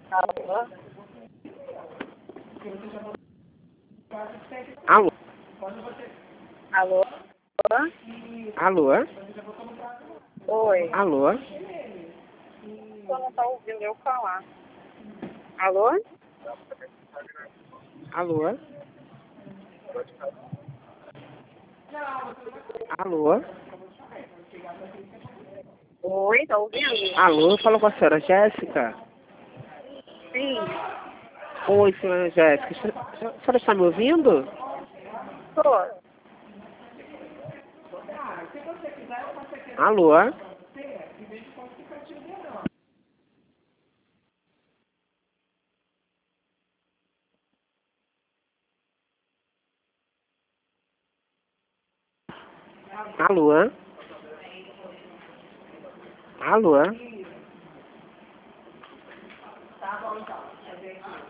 Alô? Alô? Alô? Alô? Oi. Alô? Você não tá ouvindo eu falar. Alô? Alô? Alô? Oi, tá ouvindo? Alô? Fala com a senhora Jéssica. Sim. Oi, senhora Jéssica. A senhora está me ouvindo? Tô. Alô? Alô? Alô?